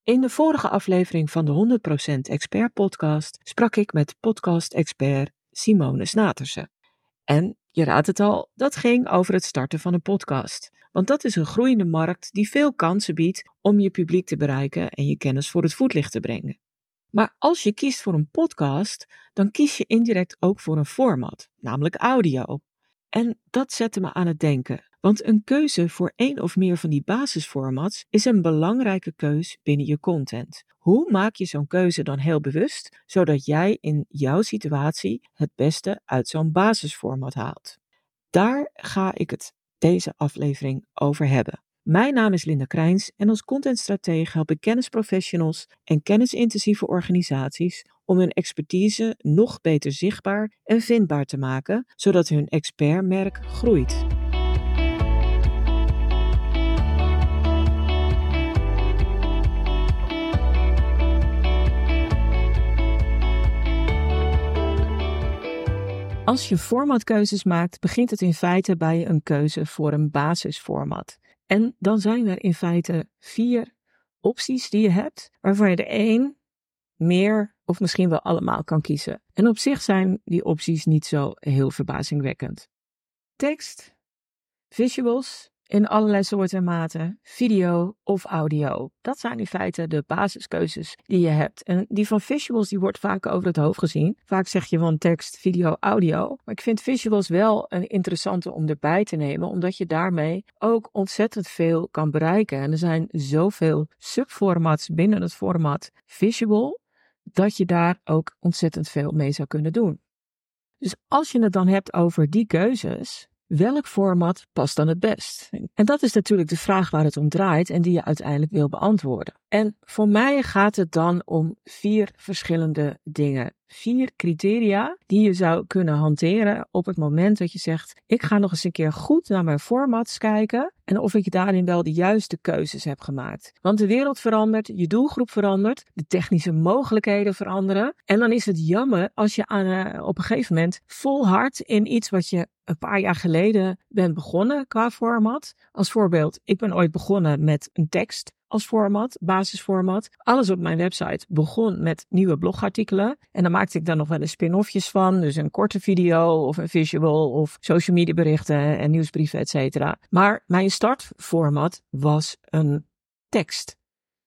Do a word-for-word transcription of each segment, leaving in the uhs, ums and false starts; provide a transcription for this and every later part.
In de vorige aflevering van de honderd procent Expert podcast sprak ik met podcast-expert Simone Snatersen. En je raadt het al, dat ging over het starten van een podcast. Want dat is een groeiende markt die veel kansen biedt om je publiek te bereiken en je kennis voor het voetlicht te brengen. Maar als je kiest voor een podcast, dan kies je indirect ook voor een format, namelijk audio. En dat zette me aan het denken. Want een keuze voor één of meer van die basisformats is een belangrijke keus binnen je content. Hoe maak je zo'n keuze dan heel bewust, zodat jij in jouw situatie het beste uit zo'n basisformat haalt? Daar ga ik het deze aflevering over hebben. Mijn naam is Linda Krijns en als contentstratege help ik kennisprofessionals en kennisintensieve organisaties om hun expertise nog beter zichtbaar en vindbaar te maken, zodat hun expertmerk groeit. Als je formatkeuzes maakt, begint het in feite bij een keuze voor een basisformat. En dan zijn er in feite vier opties die je hebt, waarvan je er één, meer of misschien wel allemaal kan kiezen. En op zich zijn die opties niet zo heel verbazingwekkend. Tekst, visuals in allerlei soorten en maten, video of audio. Dat zijn in feite de basiskeuzes die je hebt. En die van visuals die wordt vaak over het hoofd gezien. Vaak zeg je van tekst, video, audio. Maar ik vind visuals wel een interessante om erbij te nemen, omdat je daarmee ook ontzettend veel kan bereiken. En er zijn zoveel subformats binnen het format visual, dat je daar ook ontzettend veel mee zou kunnen doen. Dus als je het dan hebt over die keuzes, welk format past dan het best? En dat is natuurlijk de vraag waar het om draait en die je uiteindelijk wil beantwoorden. En voor mij gaat het dan om vier verschillende dingen. Vier criteria die je zou kunnen hanteren op het moment dat je zegt, ik ga nog eens een keer goed naar mijn formats kijken en of ik daarin wel de juiste keuzes heb gemaakt. Want de wereld verandert, je doelgroep verandert, de technische mogelijkheden veranderen. En dan is het jammer als je aan, uh, op een gegeven moment volhardt in iets wat je een paar jaar geleden bent begonnen qua format. Als voorbeeld, ik ben ooit begonnen met een tekst als format, basisformat. Alles op mijn website begon met nieuwe blogartikelen. En dan maakte ik daar nog wel eens spin-offjes van. Dus een korte video of een visual of social media berichten en nieuwsbrieven, et cetera. Maar mijn startformat was een tekst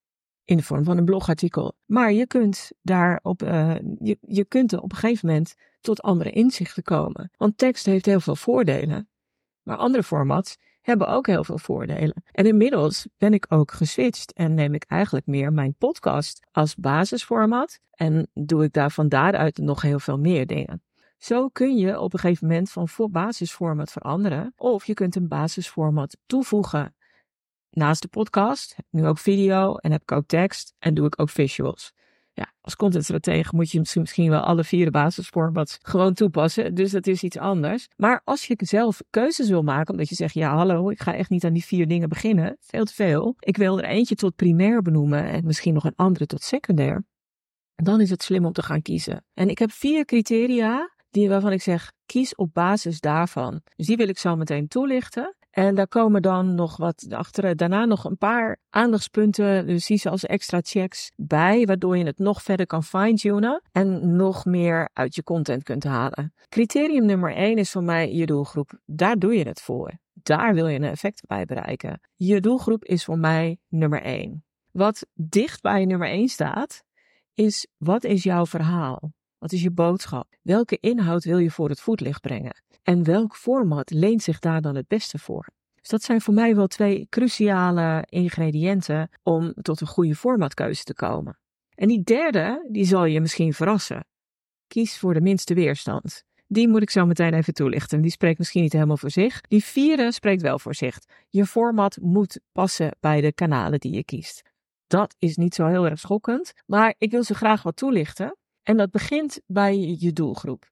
in de vorm van een blogartikel. Maar je kunt daar op, uh, je, je kunt er op een gegeven moment tot andere inzichten komen. Want tekst heeft heel veel voordelen. Maar andere formats hebben ook heel veel voordelen. En inmiddels ben ik ook geswitcht en neem ik eigenlijk meer mijn podcast als basisformat en doe ik daar van daaruit nog heel veel meer dingen. Zo kun je op een gegeven moment van voor basisformat veranderen of je kunt een basisformat toevoegen. Naast de podcast heb ik nu ook video en heb ik ook tekst en doe ik ook visuals. Ja, als contentstratege moet je misschien wel alle vier de basisformats gewoon toepassen. Dus dat is iets anders. Maar als je zelf keuzes wil maken, omdat je zegt, ja hallo, ik ga echt niet aan die vier dingen beginnen. Veel te veel. Ik wil er eentje tot primair benoemen en misschien nog een andere tot secundair. Dan is het slim om te gaan kiezen. En ik heb vier criteria die, waarvan ik zeg, kies op basis daarvan. Dus die wil ik zo meteen toelichten. En daar komen dan nog wat achter, daarna nog een paar aandachtspunten, dus zie ze als extra checks bij, waardoor je het nog verder kan fine-tunen en nog meer uit je content kunt halen. Criterium nummer één is voor mij je doelgroep. Daar doe je het voor. Daar wil je een effect bij bereiken. Je doelgroep is voor mij nummer één. Wat dicht bij nummer één staat, is wat is jouw verhaal? Wat is je boodschap? Welke inhoud wil je voor het voetlicht brengen? En welk format leent zich daar dan het beste voor? Dus dat zijn voor mij wel twee cruciale ingrediënten om tot een goede formatkeuze te komen. En die derde, die zal je misschien verrassen. Kies voor de minste weerstand. Die moet ik zo meteen even toelichten. Die spreekt misschien niet helemaal voor zich. Die vierde spreekt wel voor zich. Je format moet passen bij de kanalen die je kiest. Dat is niet zo heel erg schokkend, maar ik wil ze graag wat toelichten. En dat begint bij je doelgroep.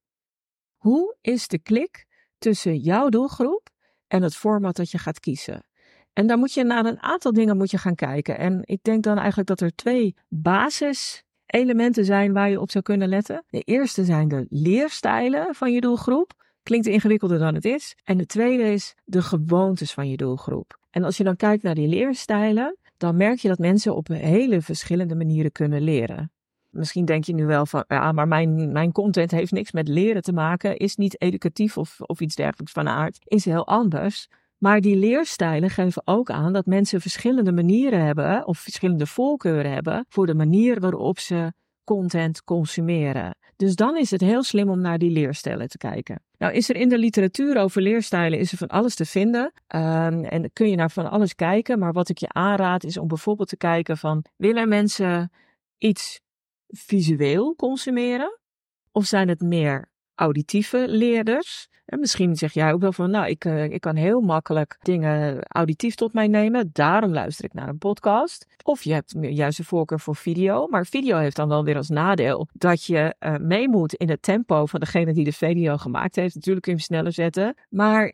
Hoe is de klik tussen jouw doelgroep en het format dat je gaat kiezen? En daar moet je naar een aantal dingen moet je gaan kijken. En ik denk dan eigenlijk dat er twee basiselementen zijn waar je op zou kunnen letten. De eerste zijn de leerstijlen van je doelgroep. Klinkt ingewikkelder dan het is. En de tweede is de gewoontes van je doelgroep. En als je dan kijkt naar die leerstijlen, dan merk je dat mensen op hele verschillende manieren kunnen leren. Misschien denk je nu wel van, ja, maar mijn, mijn content heeft niks met leren te maken, is niet educatief of, of iets dergelijks van aard, is heel anders. Maar die leerstijlen geven ook aan dat mensen verschillende manieren hebben of verschillende voorkeuren hebben voor de manier waarop ze content consumeren. Dus dan is het heel slim om naar die leerstijlen te kijken. Nou is er in de literatuur over leerstijlen is er van alles te vinden. Um, en dan kun je naar van alles kijken. Maar wat ik je aanraad is om bijvoorbeeld te kijken van, willen mensen iets visueel consumeren? Of zijn het meer auditieve leerders? En misschien zeg jij ook wel van, nou, ik, uh, ik kan heel makkelijk dingen auditief tot mij nemen. Daarom luister ik naar een podcast. Of je hebt juist een voorkeur voor video. Maar video heeft dan wel weer als nadeel dat je uh, mee moet in het tempo van degene die de video gemaakt heeft. Natuurlijk kun je hem sneller zetten. Maar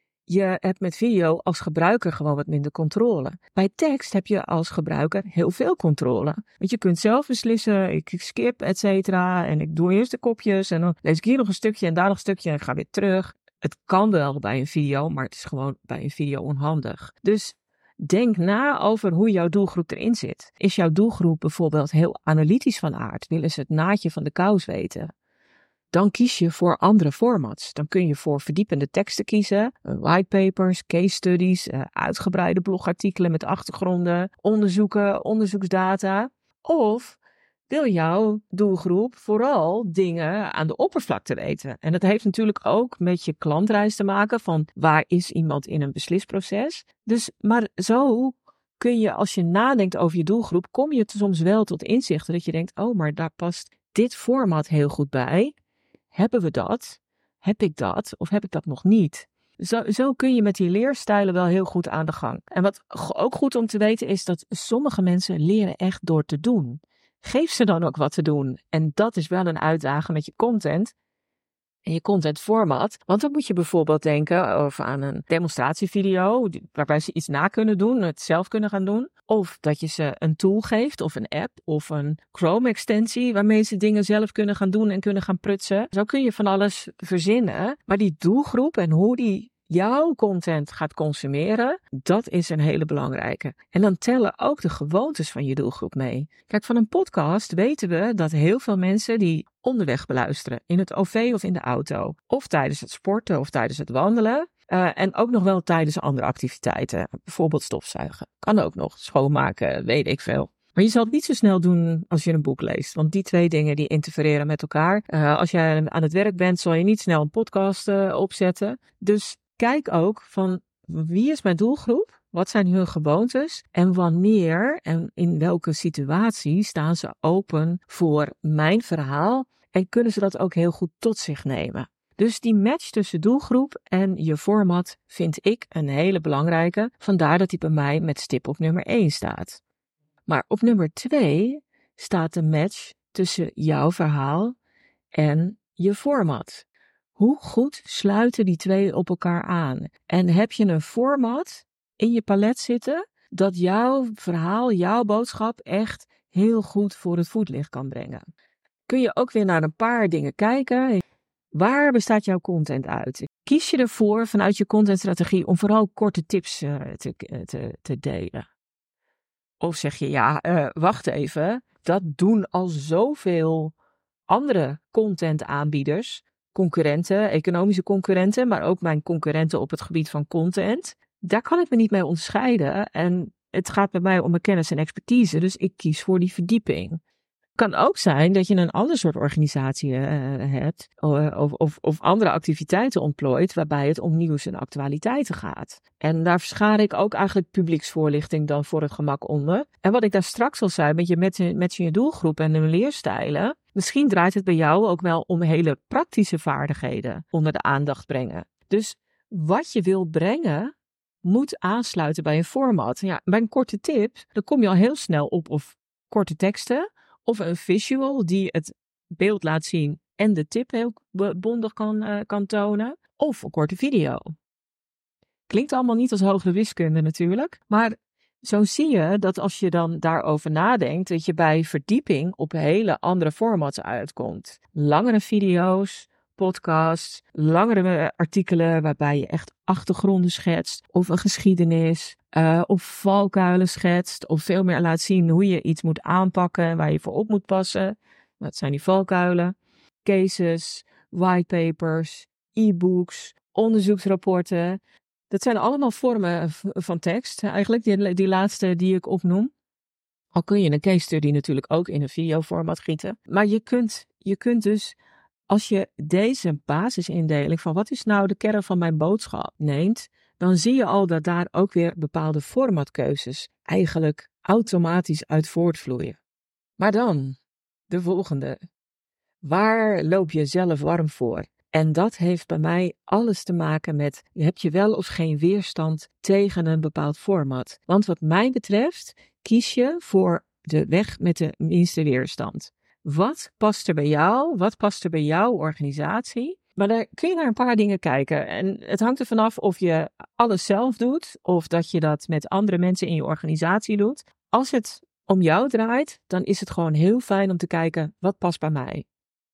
je hebt met video als gebruiker gewoon wat minder controle. Bij tekst heb je als gebruiker heel veel controle. Want je kunt zelf beslissen, ik skip, et cetera. En ik doe eerst de kopjes en dan lees ik hier nog een stukje en daar nog een stukje en ik ga weer terug. Het kan wel bij een video, maar het is gewoon bij een video onhandig. Dus denk na over hoe jouw doelgroep erin zit. Is jouw doelgroep bijvoorbeeld heel analytisch van aard? Willen ze het naadje van de kous weten? Dan kies je voor andere formats. Dan kun je voor verdiepende teksten kiezen, whitepapers, case studies, uitgebreide blogartikelen met achtergronden, onderzoeken, onderzoeksdata. Of wil jouw doelgroep vooral dingen aan de oppervlakte weten? En dat heeft natuurlijk ook met je klantreis te maken van waar is iemand in een beslisproces. Dus, maar zo kun je als je nadenkt over je doelgroep, kom je soms wel tot inzichten dat je denkt, oh, maar daar past dit format heel goed bij. Hebben we dat? Heb ik dat? Of heb ik dat nog niet? Zo, zo kun je met die leerstijlen wel heel goed aan de gang. En wat ook goed om te weten is dat sommige mensen leren echt door te doen. Geef ze dan ook wat te doen. En dat is wel een uitdaging met je content en je contentformat. Want dan moet je bijvoorbeeld denken over aan een demonstratievideo waarbij ze iets na kunnen doen, het zelf kunnen gaan doen. Of dat je ze een tool geeft of een app of een Chrome-extensie waarmee ze dingen zelf kunnen gaan doen en kunnen gaan prutsen. Zo kun je van alles verzinnen. Maar die doelgroep en hoe die jouw content gaat consumeren, dat is een hele belangrijke. En dan tellen ook de gewoontes van je doelgroep mee. Kijk, van een podcast weten we dat heel veel mensen die onderweg beluisteren, in het O V of in de auto, of tijdens het sporten of tijdens het wandelen, uh, en ook nog wel tijdens andere activiteiten, bijvoorbeeld stofzuigen. Kan ook nog, schoonmaken, weet ik veel. Maar je zal het niet zo snel doen als je een boek leest. Want die twee dingen die interfereren met elkaar. Uh, als jij aan het werk bent, zal je niet snel een podcast uh, opzetten. Dus kijk ook van wie is mijn doelgroep? Wat zijn hun gewoontes? En wanneer en in welke situatie staan ze open voor mijn verhaal? En kunnen ze dat ook heel goed tot zich nemen? Dus die match tussen doelgroep en je format vind ik een hele belangrijke. Vandaar dat die bij mij met stip op nummer één staat. Maar op nummer twee staat de match tussen jouw verhaal en je format. Hoe goed sluiten die twee op elkaar aan? En heb je een format in je palet zitten dat jouw verhaal, jouw boodschap echt heel goed voor het voetlicht kan brengen? Kun je ook weer naar een paar dingen kijken. Waar bestaat jouw content uit? Kies je ervoor vanuit je contentstrategie om vooral korte tips uh, te, te, te delen? Of zeg je, ja, uh, wacht even, dat doen al zoveel andere contentaanbieders, concurrenten, economische concurrenten, maar ook mijn concurrenten op het gebied van content. Daar kan ik me niet mee onderscheiden en het gaat bij mij om mijn kennis en expertise, dus ik kies voor die verdieping. Het kan ook zijn dat je een ander soort organisatie uh, hebt of, of, of andere activiteiten ontplooit waarbij het om nieuws en actualiteiten gaat. En daar verschaar ik ook eigenlijk publieksvoorlichting dan voor het gemak onder. En wat ik daar straks al zei met je, met, met je doelgroep en hun leerstijlen, misschien draait het bij jou ook wel om hele praktische vaardigheden onder de aandacht brengen. Dus wat je wil brengen moet aansluiten bij een format. Ja, bij een korte tip, dan kom je al heel snel op of korte teksten, of een visual die het beeld laat zien en de tip heel bondig kan, uh, kan tonen. Of een korte video. Klinkt allemaal niet als hogere wiskunde natuurlijk. Maar zo zie je dat als je dan daarover nadenkt, dat je bij verdieping op hele andere formats uitkomt. Langere video's, podcasts, langere artikelen waarbij je echt achtergronden schetst, of een geschiedenis, uh, of valkuilen schetst, of veel meer laat zien hoe je iets moet aanpakken, waar je voor op moet passen. Wat zijn die valkuilen? Cases, whitepapers, e-books, onderzoeksrapporten. Dat zijn allemaal vormen van tekst, eigenlijk, die, die laatste die ik opnoem. Al kun je een case study natuurlijk ook in een videoformat gieten. Maar je kunt, je kunt dus, als je deze basisindeling van wat is nou de kern van mijn boodschap neemt, dan zie je al dat daar ook weer bepaalde formatkeuzes eigenlijk automatisch uit voortvloeien. Maar dan, de volgende. Waar loop je zelf warm voor? En dat heeft bij mij alles te maken met, heb je wel of geen weerstand tegen een bepaald format? Want wat mij betreft kies je voor de weg met de minste weerstand. Wat past er bij jou? Wat past er bij jouw organisatie? Maar daar kun je naar een paar dingen kijken. En het hangt er vanaf of je alles zelf doet, of dat je dat met andere mensen in je organisatie doet. Als het om jou draait, dan is het gewoon heel fijn om te kijken, wat past bij mij?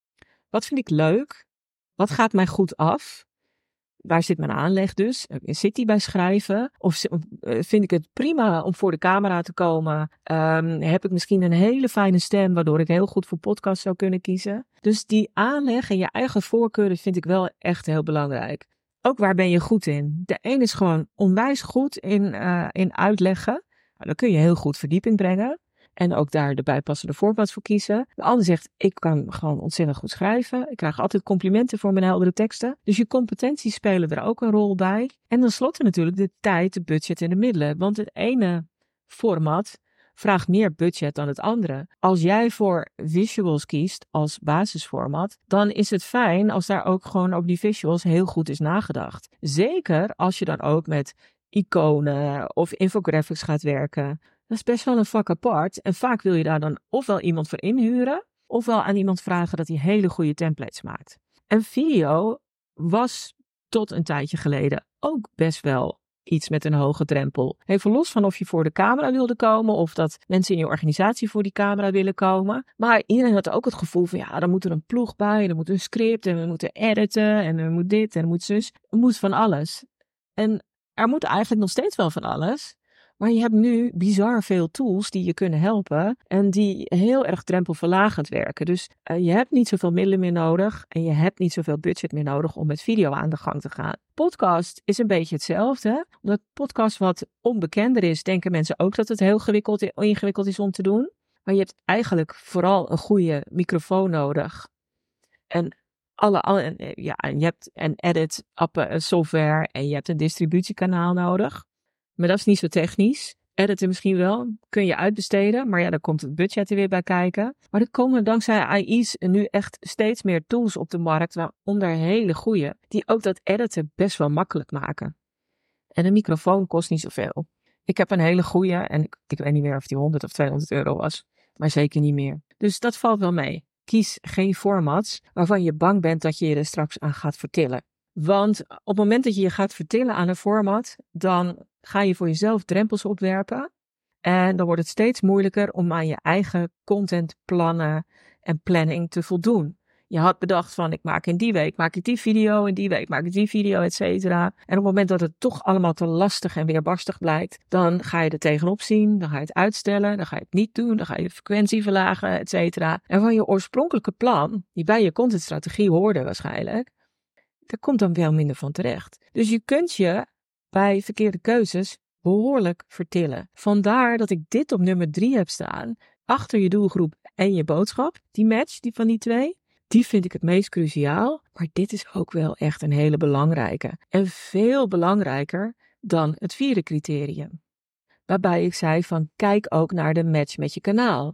Wat vind ik leuk? Wat gaat mij goed af? Waar zit mijn aanleg dus? Zit die bij schrijven? Of vind ik het prima om voor de camera te komen? Um, heb ik misschien een hele fijne stem, waardoor ik heel goed voor podcast zou kunnen kiezen? Dus die aanleg en je eigen voorkeuren vind ik wel echt heel belangrijk. Ook waar ben je goed in? De een is gewoon onwijs goed in, uh, in uitleggen. Nou, dan kun je heel goed verdieping brengen. En ook daar de bijpassende format voor kiezen. De ander zegt, ik kan gewoon ontzettend goed schrijven. Ik krijg altijd complimenten voor mijn heldere teksten. Dus je competenties spelen er ook een rol bij. En tenslotte natuurlijk de tijd, de budget en de middelen. Want het ene format vraagt meer budget dan het andere. Als jij voor visuals kiest als basisformat, dan is het fijn als daar ook gewoon op die visuals heel goed is nagedacht. Zeker als je dan ook met iconen of infographics gaat werken. Dat is best wel een vak apart. En vaak wil je daar dan ofwel iemand voor inhuren, ofwel aan iemand vragen dat hij hele goede templates maakt. En video was tot een tijdje geleden ook best wel iets met een hoge drempel. Even los van of je voor de camera wilde komen, of dat mensen in je organisatie voor die camera willen komen. Maar iedereen had ook het gevoel van, ja, dan moet er een ploeg bij, er moet een script, en we moeten editen, en er moet dit, en er moet zus. Er moet van alles. En er moet eigenlijk nog steeds wel van alles. Maar je hebt nu bizar veel tools die je kunnen helpen en die heel erg drempelverlagend werken. Dus uh, je hebt niet zoveel middelen meer nodig en je hebt niet zoveel budget meer nodig om met video aan de gang te gaan. Podcast is een beetje hetzelfde. Omdat podcast wat onbekender is, denken mensen ook dat het heel gewikkeld, ingewikkeld is om te doen. Maar je hebt eigenlijk vooral een goede microfoon nodig. En alle, alle ja, je hebt een edit appen, software en je hebt een distributiekanaal nodig. Maar dat is niet zo technisch. Editen misschien wel, kun je uitbesteden. Maar ja, dan komt het budget er weer bij kijken. Maar er komen dankzij A I's nu echt steeds meer tools op de markt, waaronder hele goede, die ook dat editen best wel makkelijk maken. En een microfoon kost niet zoveel. Ik heb een hele goede en ik, ik weet niet meer of die honderd of tweehonderd euro was. Maar zeker niet meer. Dus dat valt wel mee. Kies geen formats waarvan je bang bent dat je je er straks aan gaat vertillen. Want op het moment dat je je gaat vertillen aan een format, dan ga je voor jezelf drempels opwerpen. En dan wordt het steeds moeilijker om aan je eigen contentplannen en planning te voldoen. Je had bedacht van, ik maak in die week maak ik die video, in die week maak ik die video, et cetera. En op het moment dat het toch allemaal te lastig en weerbarstig blijkt, dan ga je er tegenop zien, dan ga je het uitstellen, dan ga je het niet doen, dan ga je de frequentie verlagen, et cetera. En van je oorspronkelijke plan, die bij je contentstrategie hoorde waarschijnlijk, daar komt dan wel minder van terecht. Dus je kunt je bij verkeerde keuzes behoorlijk vertillen. Vandaar dat ik dit op nummer drie heb staan. Achter je doelgroep en je boodschap. Die match die van die twee, die vind ik het meest cruciaal. Maar dit is ook wel echt een hele belangrijke. En veel belangrijker dan het vierde criterium. Waarbij ik zei van, kijk ook naar de match met je kanaal.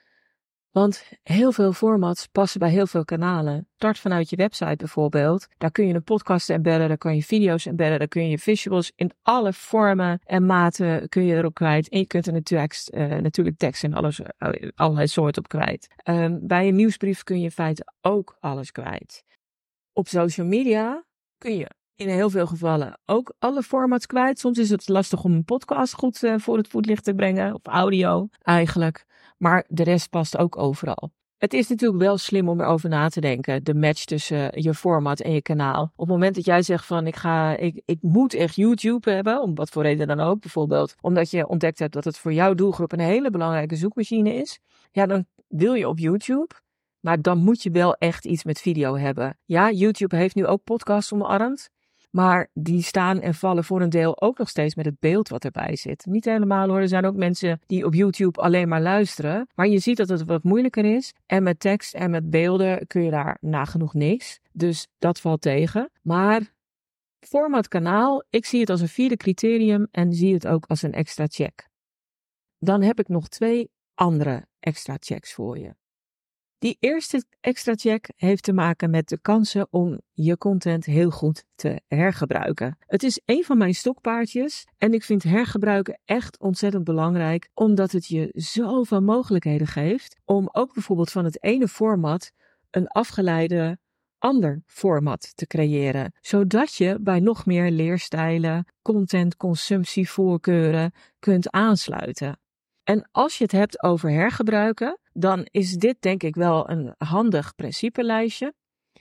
Want heel veel formats passen bij heel veel kanalen. Start vanuit je website bijvoorbeeld. Daar kun je een podcast embedden, daar kun je video's embedden, daar kun je visuals in alle vormen en maten kun je erop kwijt. En je kunt er natuurlijk, uh, natuurlijk tekst en alles, uh, allerlei soorten op kwijt. Um, bij een nieuwsbrief kun je in feite ook alles kwijt. Op social media kun je in heel veel gevallen ook alle formats kwijt. Soms is het lastig om een podcast goed uh, voor het voetlicht te brengen, of audio eigenlijk. Maar de rest past ook overal. Het is natuurlijk wel slim om erover na te denken. De match tussen je format en je kanaal. Op het moment dat jij zegt van ik ga, ik, ik moet echt YouTube hebben. Om wat voor reden dan ook. Bijvoorbeeld omdat je ontdekt hebt dat het voor jouw doelgroep een hele belangrijke zoekmachine is. Ja, dan wil je op YouTube. Maar dan moet je wel echt iets met video hebben. Ja, YouTube heeft nu ook podcasts omarmd. Maar die staan en vallen voor een deel ook nog steeds met het beeld wat erbij zit. Niet helemaal hoor, er zijn ook mensen die op YouTube alleen maar luisteren. Maar je ziet dat het wat moeilijker is. En met tekst en met beelden kun je daar nagenoeg niks. Dus dat valt tegen. Maar format kanaal, ik zie het als een vierde criterium en zie het ook als een extra check. Dan heb ik nog twee andere extra checks voor je. Die eerste extra check heeft te maken met de kansen om je content heel goed te hergebruiken. Het is een van mijn stokpaardjes en ik vind hergebruiken echt ontzettend belangrijk, omdat het je zoveel mogelijkheden geeft om ook bijvoorbeeld van het ene format een afgeleide ander format te creëren, zodat je bij nog meer leerstijlen, content, consumptievoorkeuren kunt aansluiten. En als je het hebt over hergebruiken, dan is dit denk ik wel een handig principelijstje.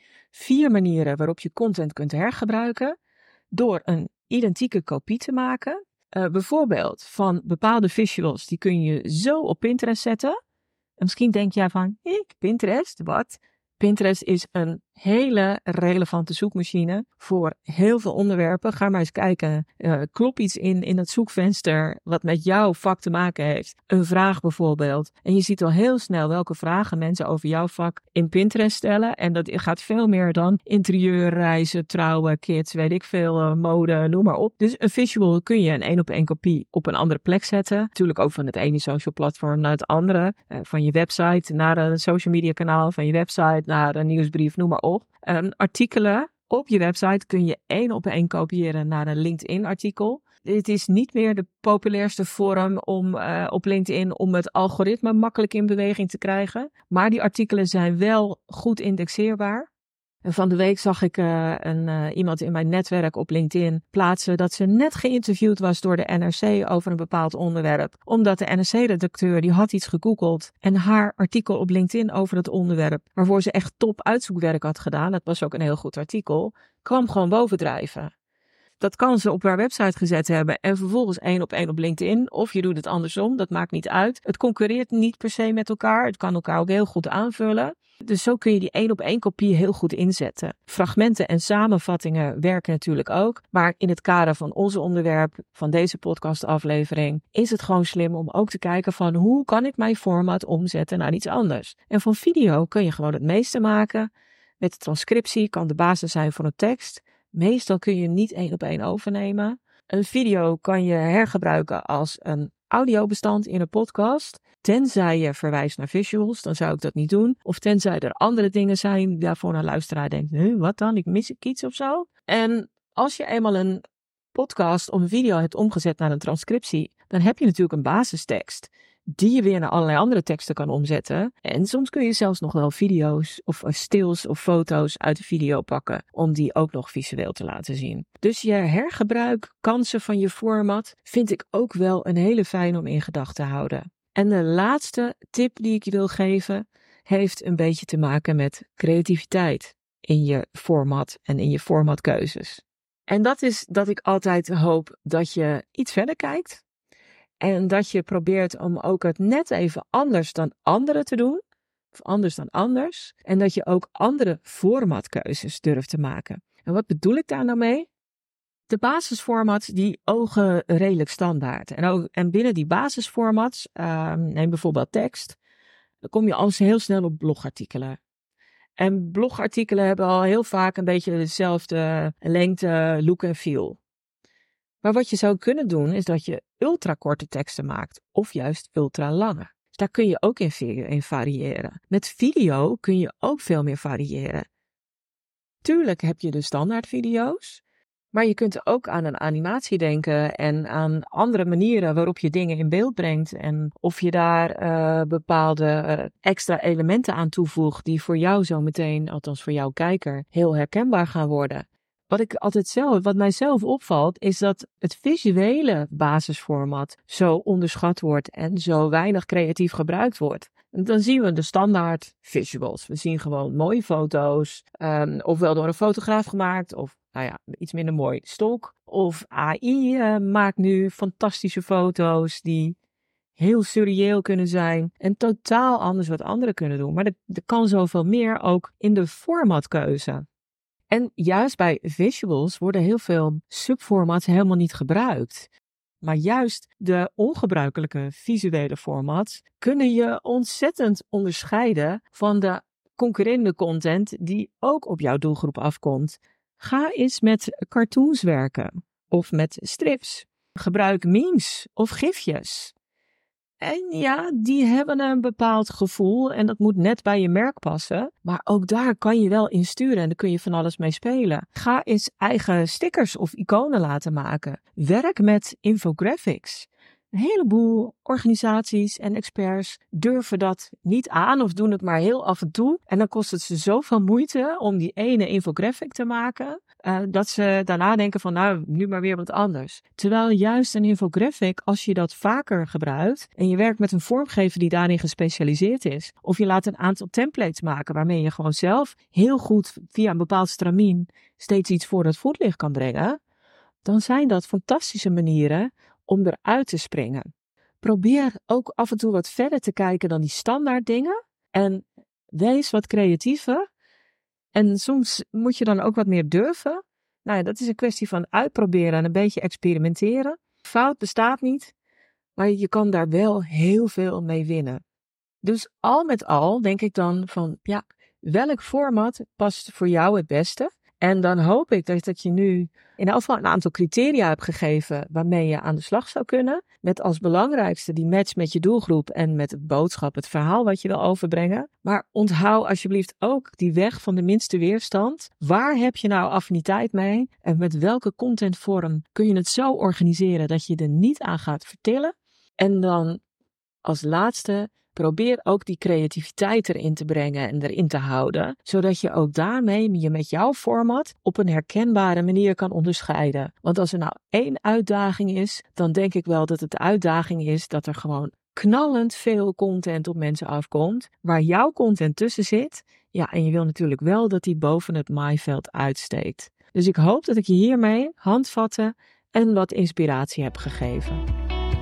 Vier manieren waarop je content kunt hergebruiken door een identieke kopie te maken. Uh, bijvoorbeeld van bepaalde visuals, die kun je zo op Pinterest zetten. En misschien denk jij van, ik, Pinterest, wat? Pinterest is een hele relevante zoekmachine voor heel veel onderwerpen. Ga maar eens kijken. Uh, klop iets in in het zoekvenster wat met jouw vak te maken heeft. Een vraag bijvoorbeeld. En je ziet al heel snel welke vragen mensen over jouw vak in Pinterest stellen. En dat gaat veel meer dan interieur, reizen, trouwen, kids, weet ik veel, uh, mode, noem maar op. Dus een visual kun je een één op één kopie op een andere plek zetten. Natuurlijk ook van het ene social platform naar het andere. Uh, van je website naar een social media kanaal, van je website naar een nieuwsbrief, noem maar op. Um, artikelen op je website kun je één op één kopiëren naar een LinkedIn artikel. Dit is niet meer de populairste vorm om uh, op LinkedIn om het algoritme makkelijk in beweging te krijgen. Maar die artikelen zijn wel goed indexeerbaar. En van de week zag ik uh, een, uh, iemand in mijn netwerk op LinkedIn plaatsen dat ze net geïnterviewd was door de N R C over een bepaald onderwerp. Omdat de N R C-redacteur die had iets gegoogeld en haar artikel op LinkedIn over het onderwerp, waarvoor ze echt top uitzoekwerk had gedaan, dat was ook een heel goed artikel, kwam gewoon bovendrijven. Dat kan ze op haar website gezet hebben en vervolgens één op één op LinkedIn. Of je doet het andersom, dat maakt niet uit. Het concurreert niet per se met elkaar. Het kan elkaar ook heel goed aanvullen. Dus zo kun je die één op één kopie heel goed inzetten. Fragmenten en samenvattingen werken natuurlijk ook. Maar in het kader van ons onderwerp, van deze podcastaflevering, is het gewoon slim om ook te kijken van hoe kan ik mijn format omzetten naar iets anders. En van video kun je gewoon het meeste maken. Met de transcriptie kan de basis zijn voor een tekst. Meestal kun je hem niet één op één overnemen. Een video kan je hergebruiken als een audiobestand in een podcast. Tenzij je verwijst naar visuals, dan zou ik dat niet doen. Of tenzij er andere dingen zijn waarvoor een luisteraar denkt, nee, wat dan? Ik mis ik iets of zo. En als je eenmaal een podcast of een video hebt omgezet naar een transcriptie, dan heb je natuurlijk een basistekst die je weer naar allerlei andere teksten kan omzetten. En soms kun je zelfs nog wel video's of stills of foto's uit de video pakken om die ook nog visueel te laten zien. Dus je hergebruikkansen van je format vind ik ook wel een hele fijn om in gedachten te houden. En de laatste tip die ik je wil geven heeft een beetje te maken met creativiteit in je format en in je formatkeuzes. En dat is dat ik altijd hoop dat je iets verder kijkt. En dat je probeert om ook het net even anders dan anderen te doen. Of anders dan anders. En dat je ook andere formatkeuzes durft te maken. En wat bedoel ik daar nou mee? De basisformats die ogen redelijk standaard. En, ook, en binnen die basisformats, uh, neem bijvoorbeeld tekst. Dan kom je al heel snel op blogartikelen. En blogartikelen hebben al heel vaak een beetje dezelfde lengte, look en feel. Maar wat je zou kunnen doen, is dat je ultrakorte teksten maakt. Of juist ultra lange. Dus daar kun je ook in, in variëren. Met video kun je ook veel meer variëren. Tuurlijk heb je de standaard video's. Maar je kunt ook aan een animatie denken. En aan andere manieren waarop je dingen in beeld brengt. En of je daar uh, bepaalde uh, extra elementen aan toevoegt. Die voor jou zo meteen, althans voor jouw kijker, heel herkenbaar gaan worden. Wat ik altijd zelf, wat mij zelf opvalt, is dat het visuele basisformat zo onderschat wordt en zo weinig creatief gebruikt wordt. Dan zien we de standaard visuals. We zien gewoon mooie foto's, um, ofwel door een fotograaf gemaakt, of nou ja, iets minder mooi stok. Of A I uh, maakt nu fantastische foto's die heel surreëel kunnen zijn en totaal anders wat anderen kunnen doen. Maar er, er kan zoveel meer ook in de formatkeuze. En juist bij visuals worden heel veel subformats helemaal niet gebruikt. Maar juist de ongebruikelijke visuele formats kunnen je ontzettend onderscheiden van de concurrerende content die ook op jouw doelgroep afkomt. Ga eens met cartoons werken of met strips. Gebruik memes of gifjes. En ja, die hebben een bepaald gevoel en dat moet net bij je merk passen. Maar ook daar kan je wel in sturen en daar kun je van alles mee spelen. Ga eens eigen stickers of iconen laten maken. Werk met infographics. Een heleboel organisaties en experts durven dat niet aan of doen het maar heel af en toe. En dan kost het ze zoveel moeite om die ene infographic te maken, uh, dat ze daarna denken van nou, nu maar weer wat anders. Terwijl juist een infographic, als je dat vaker gebruikt en je werkt met een vormgever die daarin gespecialiseerd is, of je laat een aantal templates maken waarmee je gewoon zelf heel goed via een bepaald stramien steeds iets voor het voetlicht kan brengen, dan zijn dat fantastische manieren om eruit te springen. Probeer ook af en toe wat verder te kijken dan die standaard dingen. En wees wat creatiever. En soms moet je dan ook wat meer durven. Nou ja, dat is een kwestie van uitproberen en een beetje experimenteren. Fout bestaat niet, maar je kan daar wel heel veel mee winnen. Dus al met al denk ik dan van, ja, welk format past voor jou het beste? En dan hoop ik dat, dat je nu in elk geval een aantal criteria hebt gegeven waarmee je aan de slag zou kunnen. Met als belangrijkste die match met je doelgroep en met het boodschap, het verhaal wat je wil overbrengen. Maar onthoud alsjeblieft ook die weg van de minste weerstand. Waar heb je nou affiniteit mee? En met welke contentvorm kun je het zo organiseren dat je er niet aan gaat vertillen? En dan als laatste, probeer ook die creativiteit erin te brengen en erin te houden, zodat je ook daarmee je met jouw format op een herkenbare manier kan onderscheiden. Want als er nou één uitdaging is, dan denk ik wel dat het de uitdaging is dat er gewoon knallend veel content op mensen afkomt, waar jouw content tussen zit. Ja, en je wil natuurlijk wel dat die boven het maaiveld uitsteekt. Dus ik hoop dat ik je hiermee handvatten en wat inspiratie heb gegeven.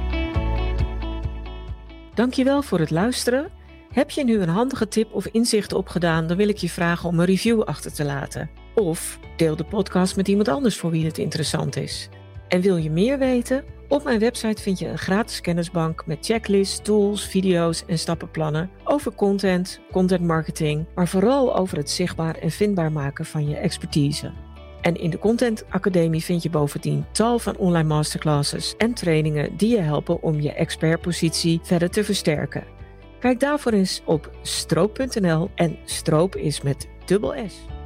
Dankjewel voor het luisteren. Heb je nu een handige tip of inzicht opgedaan, dan wil ik je vragen om een review achter te laten. Of deel de podcast met iemand anders voor wie het interessant is. En wil je meer weten? Op mijn website vind je een gratis kennisbank met checklists, tools, video's en stappenplannen over content, content marketing, maar vooral over het zichtbaar en vindbaar maken van je expertise. En in de Content Academie vind je bovendien tal van online masterclasses en trainingen die je helpen om je expertpositie verder te versterken. Kijk daarvoor eens op stroop punt n l en stroop is met dubbel S.